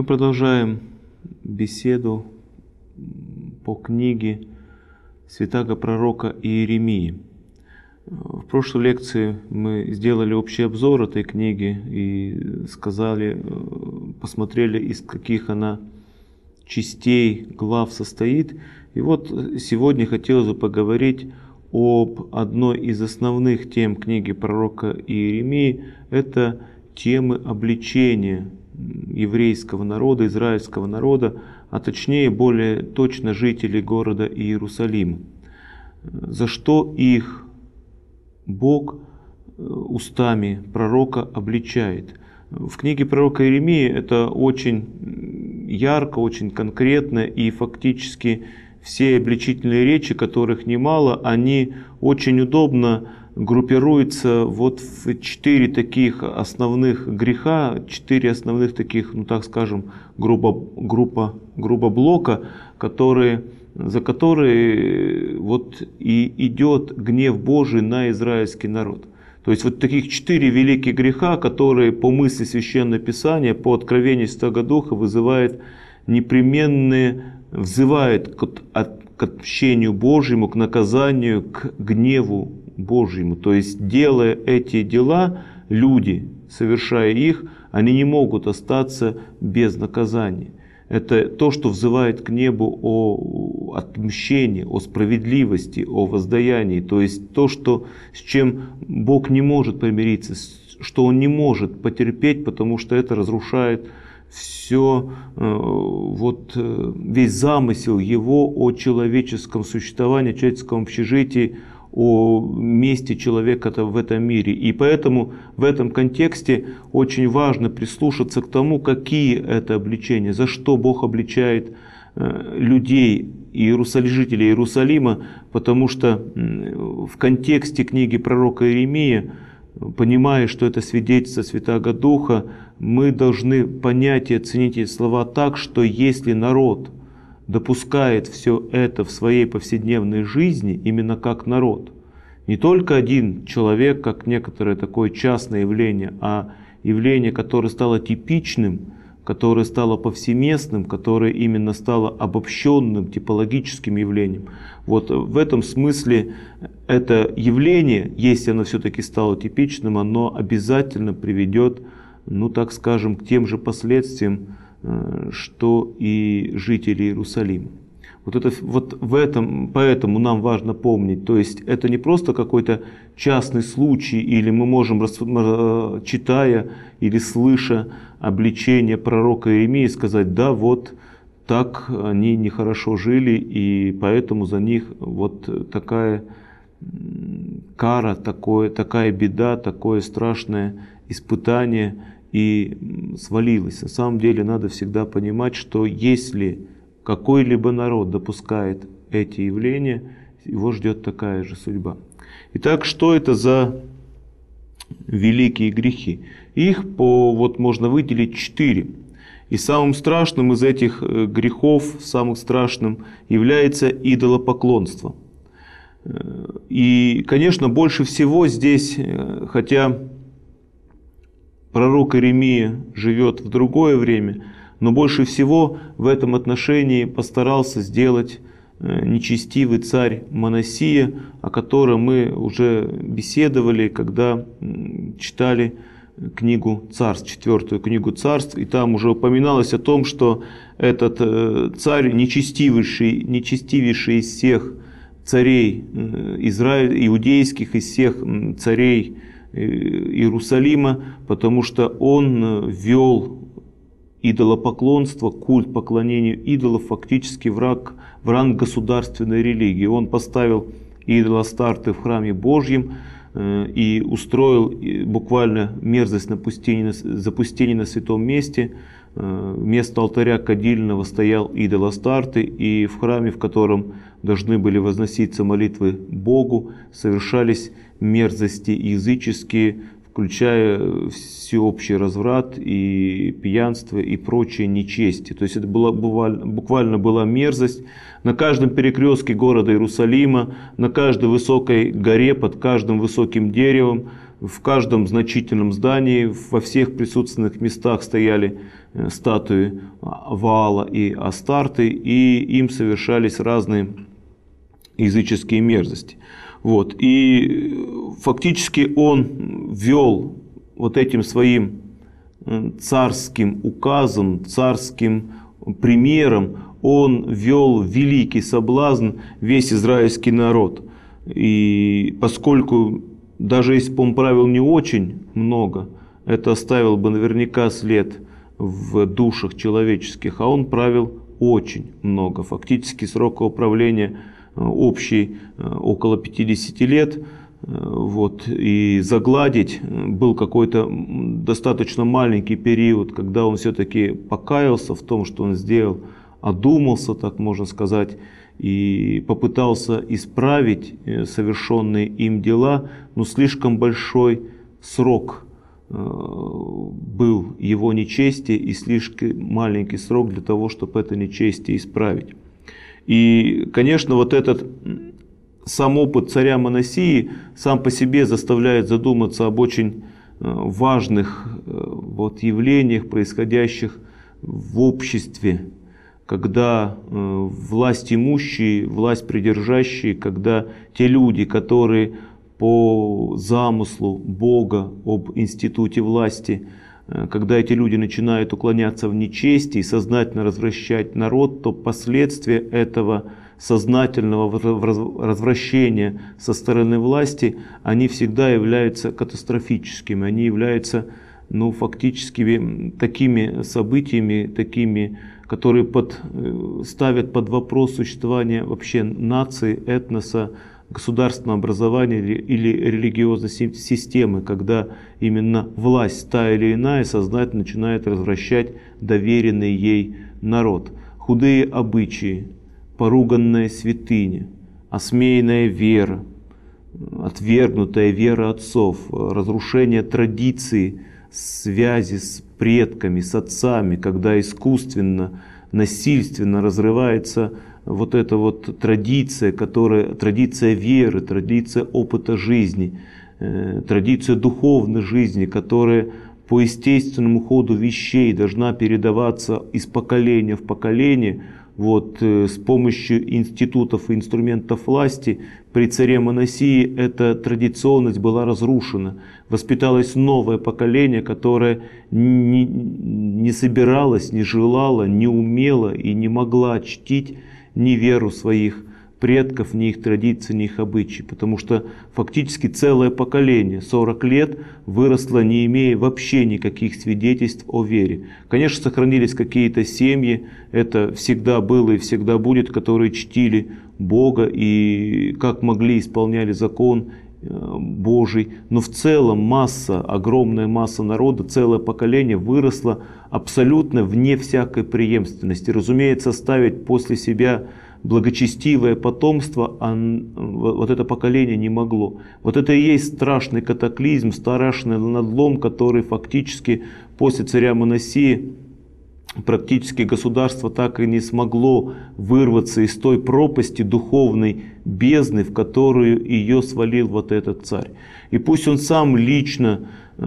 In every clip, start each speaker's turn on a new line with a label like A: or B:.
A: Мы продолжаем беседу по книге святаго пророка Иеремии. В прошлой лекции мы сделали общий обзор этой книги и посмотрели, из каких она частей, глав состоит. И вот сегодня хотелось бы поговорить об одной из основных тем книги пророка Иеремии. Это темы обличения еврейского народа, израильского народа, а точнее, более точно, жителей города Иерусалима. За что их Бог устами пророка обличает. В книге пророка Иеремии это очень ярко, очень конкретно, и фактически все обличительные речи, которых немало, они очень удобно группируются вот в 4 таких основных греха, 4 основных таких, ну так скажем, группа блока, за которые вот и идет гнев Божий на израильский народ. То есть вот таких 4 великих греха, которые по мысли Священного Писания, по откровению Святого Духа взывает к отмщению Божьему, к наказанию, к гневу Божьему. То есть, делая эти дела, люди, совершая их, они не могут остаться без наказания. Это то, что взывает к небу о отмщении, о справедливости, о воздаянии. То есть то, с чем Бог не может примириться, что Он не может потерпеть, потому что это разрушает весь замысел Его о человеческом существовании, о человеческом общежитии, о месте человека в этом мире. И поэтому в этом контексте очень важно прислушаться к тому, какие это обличения, за что Бог обличает людей, жителей Иерусалима, потому что в контексте книги пророка Иеремии, понимая, что это свидетельство Святаго Духа, мы должны понять и оценить эти слова так, что если народ допускает все это в своей повседневной жизни, именно как народ, не только один человек, как некоторое такое частное явление, а явление, которое стало типичным, которое стало повсеместным, которое именно стало обобщенным типологическим явлением. Вот в этом смысле это явление, если оно все-таки стало типичным, оно обязательно приведет, ну так скажем, к тем же последствиям, что и жители Иерусалима. Поэтому нам важно помнить, то есть это не просто какой-то частный случай, или мы можем, читая или слыша обличение пророка Иеремии, сказать: да, вот так они нехорошо жили, и поэтому за них вот такая кара, такая беда, такое страшное испытание и свалилось. На самом деле надо всегда понимать, что если какой-либо народ допускает эти явления, его ждет такая же судьба. Итак, что это за великие грехи? Их можно выделить 4. И самым страшным из этих грехов, самым страшным является идолопоклонство. И, конечно, больше всего здесь, хотя пророк Иеремия живет в другое время, но больше всего в этом отношении постарался сделать нечестивый царь Манасия, о котором мы уже беседовали, когда читали книгу Царств, 4 книгу Царств, и там уже упоминалось о том, что этот царь, нечестивейший из всех царей иудейских, из всех царей Иерусалима, потому что он ввел идолопоклонство, культ поклонению идолов фактически в ранг государственной религии. Он поставил идолостарты в храме Божьем и устроил буквально мерзость запустение на святом месте. Вместо алтаря кадильного стоял идолостарты, и в храме, в котором должны были возноситься молитвы Богу, совершались мерзости языческие, в включая всеобщий разврат и пьянство и прочие нечести. То есть это буквально была мерзость. На каждом перекрестке города Иерусалима, на каждой высокой горе, под каждым высоким деревом, в каждом значительном здании, во всех присутственных местах стояли статуи Ваала и Астарты, и им совершались разные языческие мерзости. Вот. И фактически он ввел вот этим своим царским указом, царским примером, он ввел в великий соблазн весь израильский народ. И поскольку даже если бы он правил не очень много, это оставило бы наверняка след в душах человеческих, а он правил очень много. Фактически срок управления общий около 50 лет. Вот, и загладить был какой-то достаточно маленький период, когда он все-таки покаялся в том, что он сделал, одумался, так можно сказать, и попытался исправить совершенные им дела, но слишком большой срок был его нечестия и слишком маленький срок для того, чтобы это нечестие исправить. И, конечно, вот этот сам опыт царя Манассии сам по себе заставляет задуматься об очень важных явлениях, происходящих в обществе, когда власть имущие, власть придержащие, когда те люди, которые по замыслу Бога об институте власти, когда эти люди начинают уклоняться в нечестие и сознательно развращать народ, то последствия этого сознательного развращения со стороны власти, они всегда являются катастрофическими, они являются фактически такими событиями, которые ставят под вопрос существование вообще нации, этноса, государственного образования или религиозной системы, когда именно власть та или иная сознательно начинает развращать доверенный ей народ. Худые обычаи, поруганная святыня, осмеянная вера, отвергнутая вера отцов, разрушение традиции, связи с предками, с отцами, когда искусственно, насильственно разрывается вот эта традиция, традиция веры, традиция опыта жизни, традиция духовной жизни, которая по естественному ходу вещей должна передаваться из поколения в поколение, с помощью институтов и инструментов власти. При царе Манассии эта традиционность была разрушена. Воспиталось новое поколение, которое не собиралось, не желало, не умело и не могла чтить ни веру своих предков, ни их традиций, ни их обычаи. Потому что фактически целое поколение, 40 лет, выросло, не имея вообще никаких свидетельств о вере. Конечно, сохранились какие-то семьи, это всегда было и всегда будет, которые чтили Бога и как могли исполняли закон Божий. Но в целом огромная масса народа, целое поколение выросло абсолютно вне всякой преемственности. Разумеется, оставить после себя благочестивое потомство вот это поколение не могло. Вот это и есть страшный катаклизм, страшный надлом, который фактически после царя Манассии практически государство так и не смогло вырваться из той пропасти духовной бездны, в которую ее свалил вот этот царь. И пусть он сам лично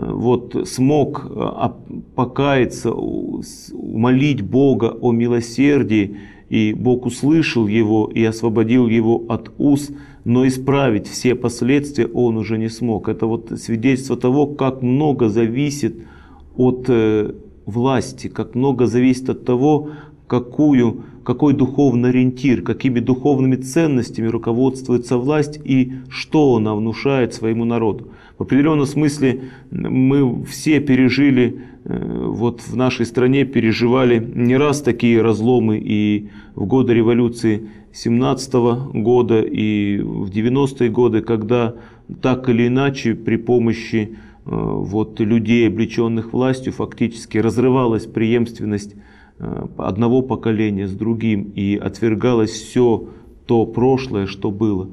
A: смог покаяться, молить Бога о милосердии, и Бог услышал его и освободил его от уз, но исправить все последствия он уже не смог. Это свидетельство того, как много зависит от власти, как много зависит от того, какой духовный ориентир, какими ддуховными ценностями руководствуется власть и что она внушает своему народу. В определенном смысле мы все пережили, в нашей стране переживали не раз такие разломы и в годы революции 17-го года и в 90-е годы, когда так или иначе при помощи людей, облеченных властью, фактически разрывалась преемственность одного поколения с другим и отвергалось все то прошлое, что было.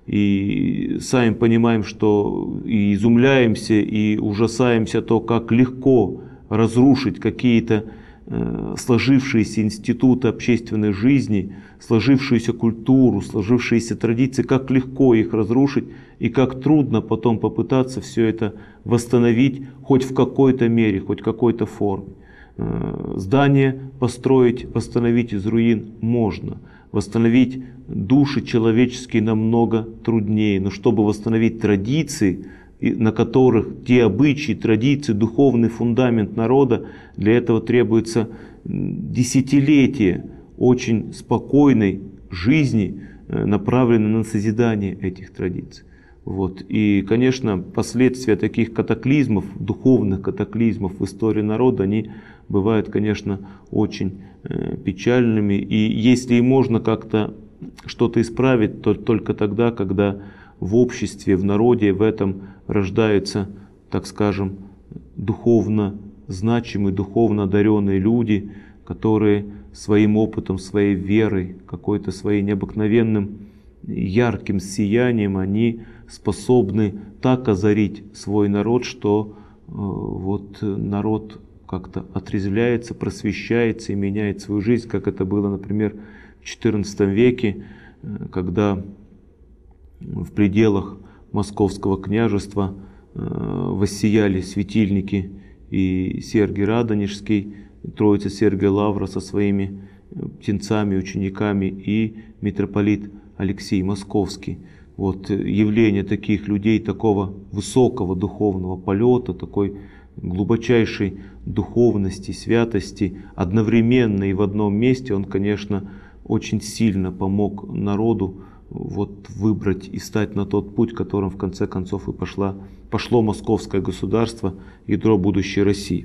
A: и сами понимаем, что и изумляемся, и ужасаемся то, как легко разрушить какие-то сложившиеся институты общественной жизни, сложившуюся культуру, сложившиеся традиции, как легко их разрушить и как трудно потом попытаться все это восстановить хоть в какой-то мере, хоть в какой-то форме. Здание построить, восстановить из руин можно. Восстановить души человеческие намного труднее. Но чтобы восстановить традиции, на которых те обычаи, традиции, духовный фундамент народа, для этого требуется десятилетия очень спокойной жизни, направленной на созидание этих традиций. Вот. И, конечно, последствия таких катаклизмов, духовных катаклизмов в истории народа, они бывают, конечно, очень печальными. И если и можно как-то что-то исправить, то только тогда, когда в обществе, в народе в этом рождаются, так скажем, духовно значимые, духовно одаренные люди, которые своим опытом, своей верой, какой-то своим необыкновенным ярким сиянием, они способны так озарить свой народ, что вот народ как-то отрезвляется, просвещается и меняет свою жизнь, как это было, например, в XIV веке, когда в пределах Московского княжества воссияли светильники, и Сергий Радонежский, Троица Сергия Лавра со своими птенцами, учениками, и митрополит Алексей Московский. Вот явление таких людей, такого высокого духовного полета, такой глубочайшей духовности, святости, одновременно и в одном месте, он, конечно, очень сильно помог народу вот выбрать и стать на тот путь, которым в конце концов и пошло московское государство, ядро будущей России.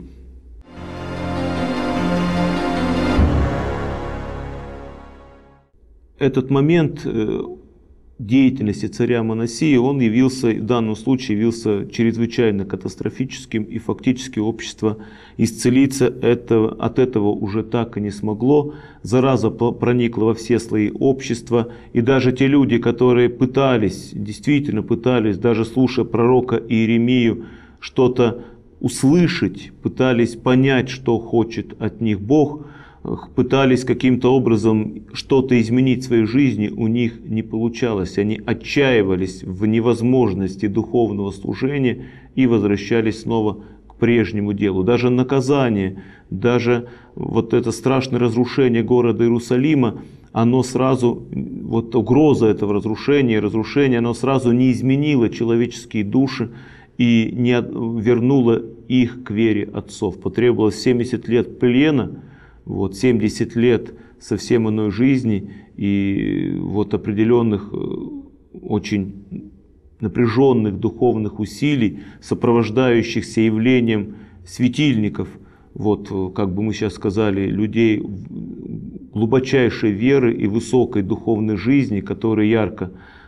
A: Этот момент деятельности царя Манасии, он явился, в данном случае явился чрезвычайно катастрофическим, и фактически общество исцелиться от этого уже так и не смогло. Зараза проникла во все слои общества, и даже те люди, которые пытались, действительно пытались, даже слушая пророка Иеремию, что-то услышать, пытались понять, что хочет от них Бог, пытались каким-то образом что-то изменить в своей жизни, у них не получалось. Они отчаивались в невозможности духовного служения и возвращались снова к прежнему делу. Даже наказание, даже вот это страшное разрушение города Иерусалима, оно сразу, вот угроза этого разрушения, оно сразу не изменило человеческие души и не вернуло их к вере отцов. Потребовалось 70 лет плена, вот 70 лет совсем иной жизни и вот определенных очень напряженных духовных усилий, сопровождающихся явлением светильников, вот как бы мы сейчас сказали, людей глубочайшей веры и высокой духовной жизни, которые ярко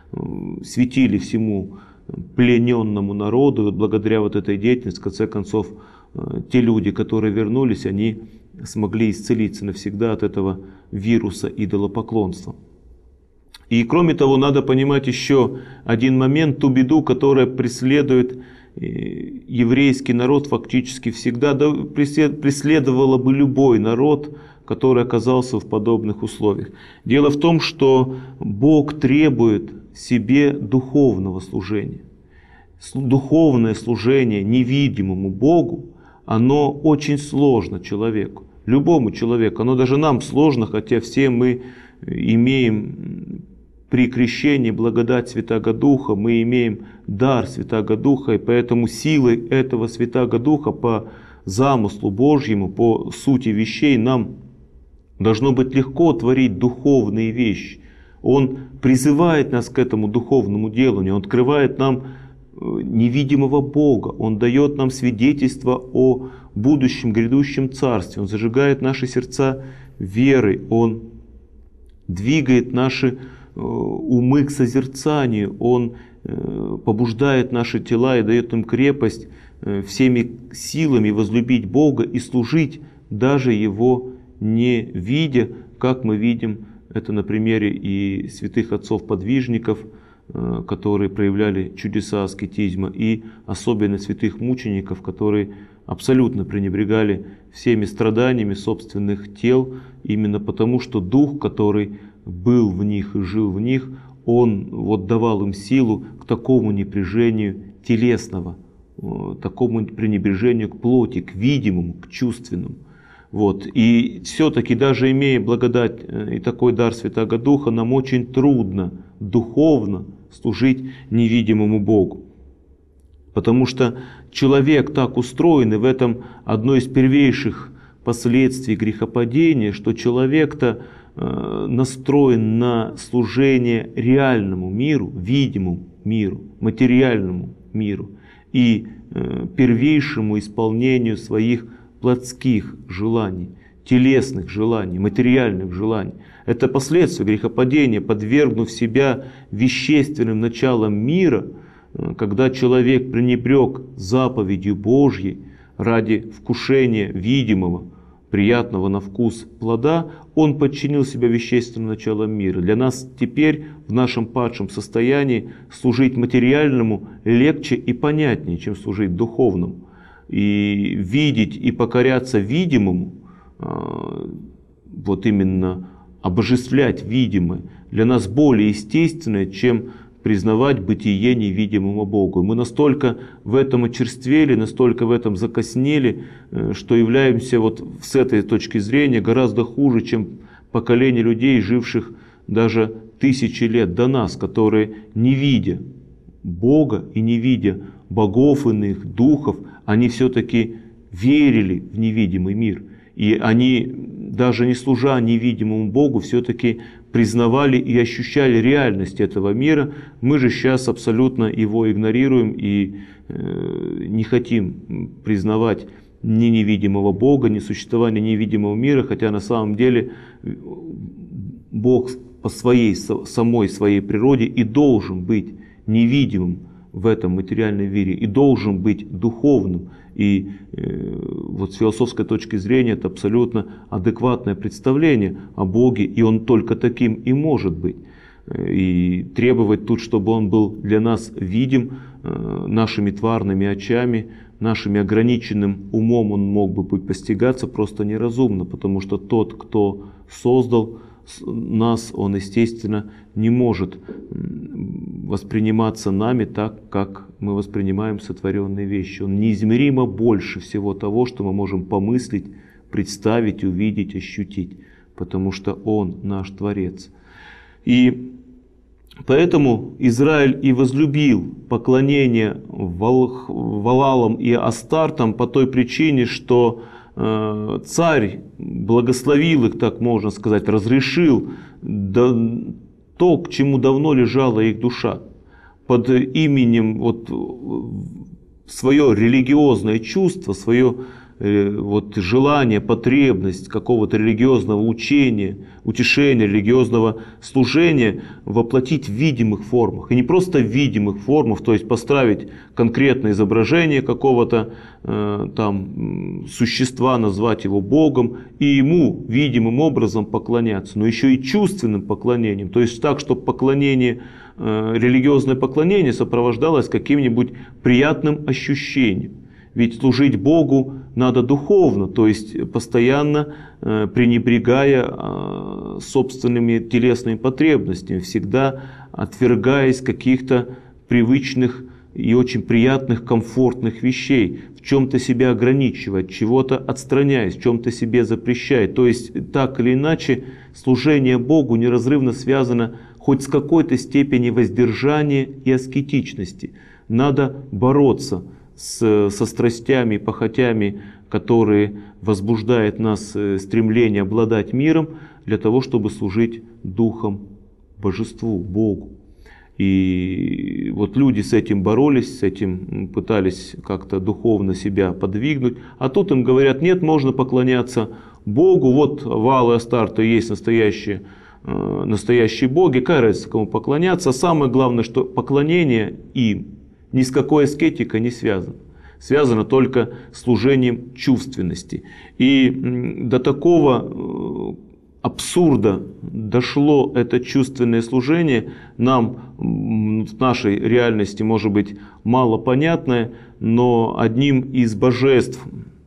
A: светили всему плененному народу. И вот благодаря вот этой деятельности, в конце концов, те люди, которые вернулись, они смогли исцелиться навсегда от этого вируса идолопоклонства. И кроме того, надо понимать еще один момент, ту беду, которая преследует еврейский народ фактически всегда, да, преследовала бы любой народ, который оказался в подобных условиях. Дело в том, что Бог требует себе духовного служения. Духовное служение невидимому Богу, оно очень сложно человеку, любому человеку. Оно даже нам сложно, хотя все мы имеем при крещении благодать Святаго Духа, мы имеем дар Святаго Духа, и поэтому силой этого Святаго Духа по замыслу Божьему, по сути вещей нам должно быть легко творить духовные вещи. Он призывает нас к этому духовному деланию, Он открывает нам невидимого Бога, Он дает нам свидетельство о будущем грядущем царстве, Он зажигает наши сердца верой, Он двигает наши умы к созерцанию, Он побуждает наши тела и дает им крепость всеми силами возлюбить Бога и служить, даже Его не видя, как мы видим это на примере и святых отцов-подвижников, которые проявляли чудеса аскетизма, и особенно святых мучеников, которые абсолютно пренебрегали всеми страданиями собственных тел, именно потому, что Дух, который был в них и жил в них, Он вот давал им силу к такому небрежению телесного, такому пренебрежению к плоти, к видимому, к чувственному. Вот. И все-таки, даже имея благодать и такой дар Святаго Духа, нам очень трудно духовно служить невидимому Богу. Потому что человек так устроен, и в этом одно из первейших последствий грехопадения, что человек-то настроен на служение реальному миру, видимому миру, материальному миру и первейшему исполнению своих плотских желаний, телесных желаний, материальных желаний. Это последствия грехопадения, подвергнув себя вещественным началам мира, когда человек пренебрег заповедью Божьей ради вкушения видимого, приятного на вкус плода, он подчинил себя вещественным началам мира. Для нас теперь в нашем падшем состоянии служить материальному легче и понятнее, чем служить духовному. И видеть и покоряться видимому, вот именно обожествлять видимое, для нас более естественное, чем признавать бытие невидимому Богу. Мы настолько в этом очерствели, настолько в этом закоснели, что являемся вот с этой точки зрения гораздо хуже, чем поколение людей, живших даже тысячи лет до нас, которые, не видя Бога и не видя богов иных, духов, они все-таки верили в невидимый мир. И они, даже не служа невидимому Богу, все-таки признавали и ощущали реальность этого мира. Мы же сейчас абсолютно его игнорируем и не хотим признавать ни невидимого Бога, ни существования невидимого мира, хотя на самом деле Бог по самой своей природе и должен быть невидимым в этом материальном мире, и должен быть духовным. И вот с философской точки зрения это абсолютно адекватное представление о Боге, и Он только таким и может быть. И требовать тут, чтобы Он был для нас видим нашими тварными очами, нашим ограниченным умом Он мог бы быть постигаться, просто неразумно, потому что тот, кто создал нас, Он, естественно, не может восприниматься нами так, как мы воспринимаем сотворенные вещи. Он неизмеримо больше всего того, что мы можем помыслить, представить, увидеть, ощутить, потому что Он наш Творец. И поэтому Израиль и возлюбил поклонение Ваалам и Астартам по той причине, что царь благословил их, так можно сказать, разрешил то, к чему давно лежала их душа. Под именем вот, свое религиозное чувство, свое вот, желание, потребность какого-то религиозного учения, утешения, религиозного служения воплотить в видимых формах. И не просто в видимых формах, то есть поставить конкретное изображение какого-то там существа, назвать его Богом, и ему видимым образом поклоняться, но еще и чувственным поклонением. То есть так, чтобы поклонение, религиозное поклонение сопровождалось каким-нибудь приятным ощущением. Ведь служить Богу надо духовно, то есть постоянно пренебрегая собственными телесными потребностями, всегда отвергаясь каких-то привычных и очень приятных, комфортных вещей, в чем-то себя ограничивая, от чего-то отстраняясь, в чем-то себе запрещая. То есть так или иначе служение Богу неразрывно связано хоть с какой-то степени воздержания и аскетичности. Надо бороться со страстями и похотями, которые возбуждают нас стремление обладать миром, для того, чтобы служить Духом Божеству, Богу. И вот люди с этим боролись, с этим пытались как-то духовно себя подвигнуть, а тут им говорят: нет, можно поклоняться Богу, вот Ваал и Астарта и есть настоящие боги, какая разница, кому поклоняться. Самое главное, что поклонение им ни с какой аскетикой не связано. Связано только с служением чувственности. И до такого абсурда дошло это чувственное служение, нам в нашей реальности может быть мало понятное, но одним из божеств,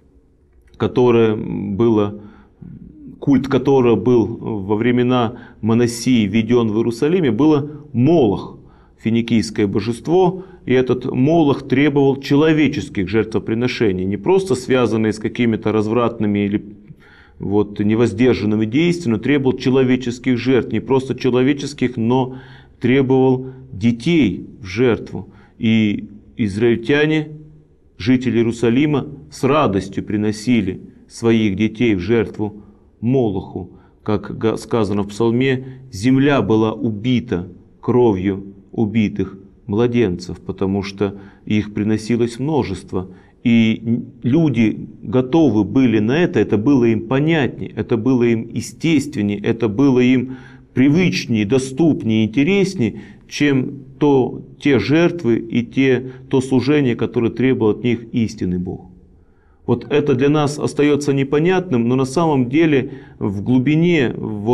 A: культ которого был во времена Манасии введен в Иерусалиме, было Молох, финикийское божество. И этот Молох требовал человеческих жертвоприношений, не просто связанные с какими-то развратными или невоздержанными действиями, но требовал человеческих жертв, не просто человеческих, но требовал детей в жертву. И израильтяне, жители Иерусалима, с радостью приносили своих детей в жертву Молоху. Как сказано в Псалме, земля была убита кровью убитых младенцев, потому что их приносилось множество. И люди готовы были на это было им понятнее, это было им естественнее, это было им привычнее, доступнее, интереснее, чем те жертвы и то служение, которое требовал от них истинный Бог. Вот это для нас остается непонятным, но на самом деле в глубине,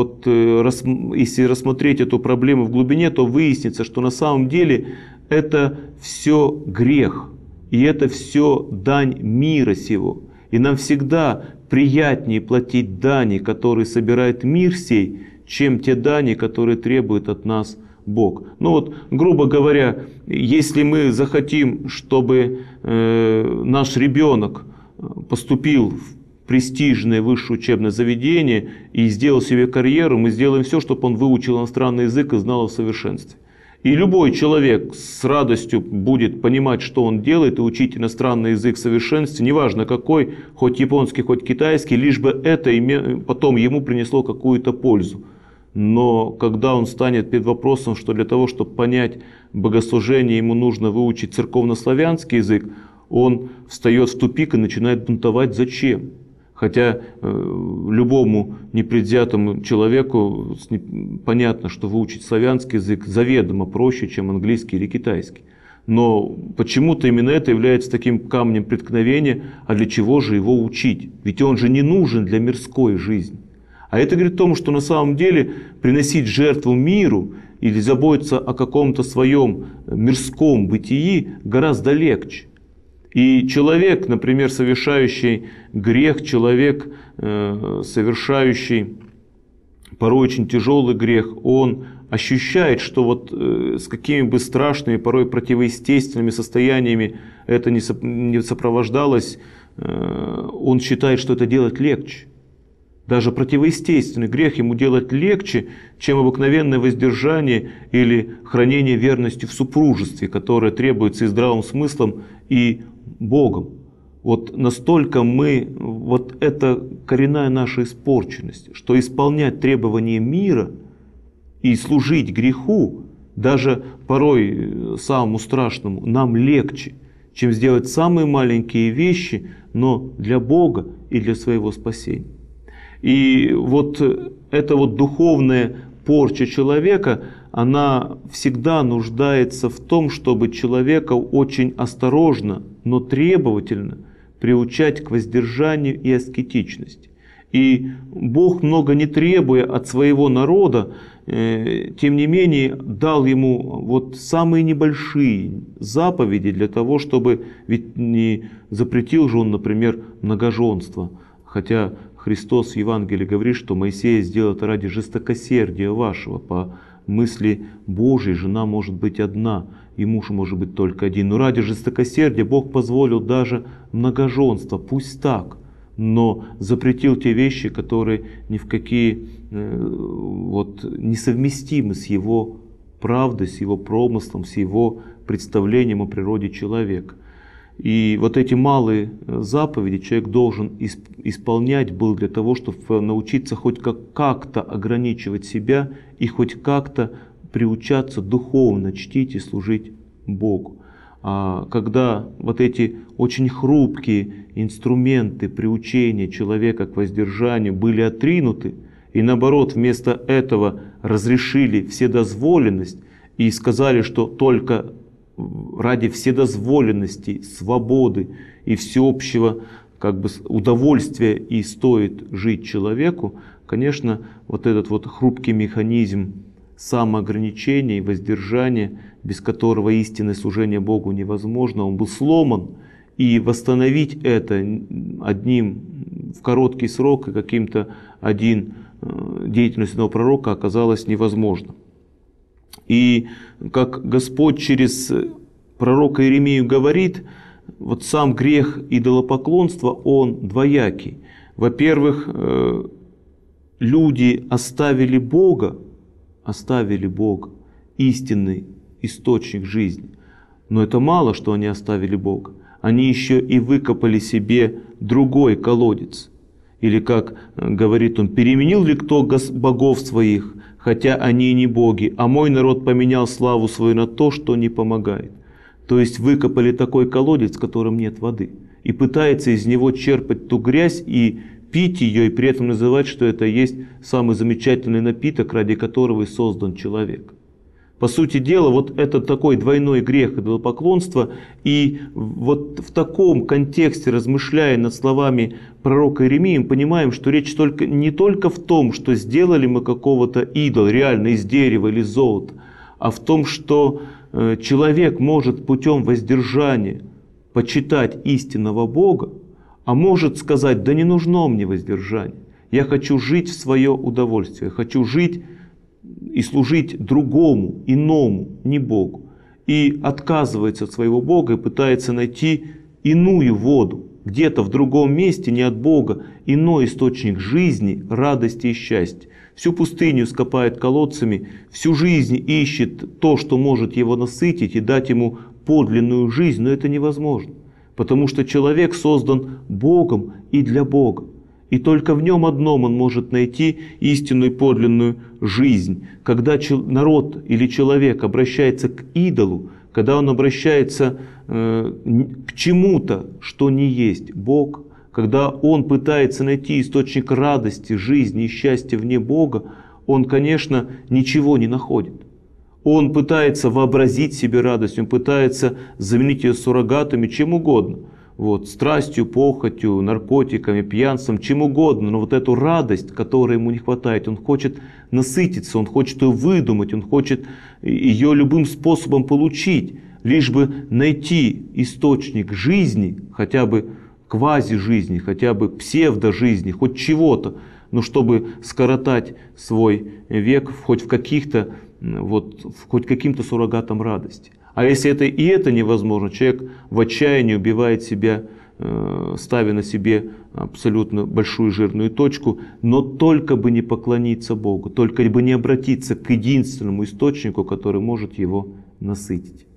A: если рассмотреть эту проблему в глубине, то выяснится, что на самом деле это все грех, и это все дань мира сего. И нам всегда приятнее платить дани, которые собирает мир сей, чем те дани, которые требует от нас Бог. Грубо говоря, если мы захотим, чтобы наш ребенок поступил в престижное высшее учебное заведение и сделал себе карьеру, мы сделаем все, чтобы он выучил иностранный язык и знал его в совершенстве. И любой человек с радостью будет понимать, что он делает, и учить иностранный язык в совершенстве, неважно какой, хоть японский, хоть китайский, лишь бы это потом ему принесло какую-то пользу. Но когда он станет перед вопросом, что для того, чтобы понять богослужение, ему нужно выучить церковнославянский язык, он встает в тупик и начинает бунтовать зачем. Хотя любому непредвзятому человеку понятно, что выучить славянский язык заведомо проще, чем английский или китайский. Но почему-то именно это является таким камнем преткновения, а для чего же его учить? Ведь он же не нужен для мирской жизни. А это говорит о том, что на самом деле приносить жертву миру или заботиться о каком-то своем мирском бытии гораздо легче. И человек, например, совершающий грех, человек, совершающий порой очень тяжелый грех, он ощущает, что с какими бы страшными, порой противоестественными состояниями это не сопровождалось, он считает, что это делать легче. Даже противоестественный грех ему делать легче, чем обыкновенное воздержание или хранение верности в супружестве, которое требуется и здравым смыслом, и Богом. Настолько это коренная наша испорченность, что исполнять требования мира и служить греху, даже порой самому страшному, нам легче, чем сделать самые маленькие вещи, но для Бога и для своего спасения. И эта духовная порча человека, она всегда нуждается в том, чтобы человека очень осторожно, но требовательно приучать к воздержанию и аскетичности. И Бог, много не требуя от своего народа, тем не менее дал ему самые небольшие заповеди для того, чтобы, ведь не запретил же он, например, многоженство, хотя Христос в Евангелии говорит, что Моисей сделал это ради жестокосердия вашего. По мысли Божьей жена может быть одна, и муж может быть только один. Но ради жестокосердия Бог позволил даже многоженство, пусть так, но запретил те вещи, которые ни в какие несовместимы с его правдой, с его промыслом, с его представлением о природе человека. И эти малые заповеди человек должен исполнять был для того, чтобы научиться хоть как-то ограничивать себя и хоть как-то приучаться духовно чтить и служить Богу. А когда эти очень хрупкие инструменты приучения человека к воздержанию были отринуты, и наоборот вместо этого разрешили вседозволенность и сказали, что только ради вседозволенности, свободы и всеобщего удовольствия и стоит жить человеку, конечно, вот этот вот хрупкий механизм самоограничения и воздержания, без которого истинное служение Богу невозможно, он был сломан, и восстановить это одним в короткий срок и каким-то деятельностью одного пророка оказалось невозможно. И как Господь через пророка Иеремию говорит, вот сам грех идолопоклонства, он двоякий. Во-первых, люди оставили Бога, истинный источник жизни. Но это мало, что они оставили Бога. Они еще и выкопали себе другой колодец. Или, как говорит он, переменил ли кто богов своих, хотя они и не боги, а мой народ поменял славу свою на то, что не помогает. То есть выкопали такой колодец, в котором нет воды, и пытается из него черпать ту грязь и пить ее, и при этом называть, что это есть самый замечательный напиток, ради которого и создан человек. По сути дела, вот это такой двойной грех идолопоклонства, и вот в таком контексте, размышляя над словами пророка Иеремии, мы понимаем, что речь не только в том, что сделали мы какого-то идола, реально из дерева или золота, а в том, что человек может путем воздержания почитать истинного Бога, а может сказать: да не нужно мне воздержание, я хочу жить в свое удовольствие, я хочу жить и служить другому, иному, не Богу. И отказывается от своего Бога и пытается найти иную воду, где-то в другом месте, не от Бога, иной источник жизни, радости и счастья. Всю пустыню скопает колодцами, всю жизнь ищет то, что может его насытить и дать ему подлинную жизнь, но это невозможно. Потому что человек создан Богом и для Бога. И только в нем одном он может найти истинную подлинную жизнь. Когда народ или человек обращается к идолу, когда он обращается к чему-то, что не есть Бог, когда он пытается найти источник радости, жизни и счастья вне Бога, он, конечно, ничего не находит. Он пытается вообразить себе радость, он пытается заменить ее суррогатами, чем угодно. Страстью, похотью, наркотиками, пьянством, чем угодно. Но вот эту радость, которой ему не хватает, он хочет насытиться, он хочет ее выдумать, он хочет ее любым способом получить, лишь бы найти источник жизни, хотя бы квази-жизни, хотя бы псевдо-жизни, хоть чего-то, но чтобы скоротать свой век хоть каким-то суррогатом радости. А если это невозможно, человек в отчаянии убивает себя, ставя на себе абсолютно большую жирную точку, но только бы не поклониться Богу, только бы не обратиться к единственному источнику, который может его насытить.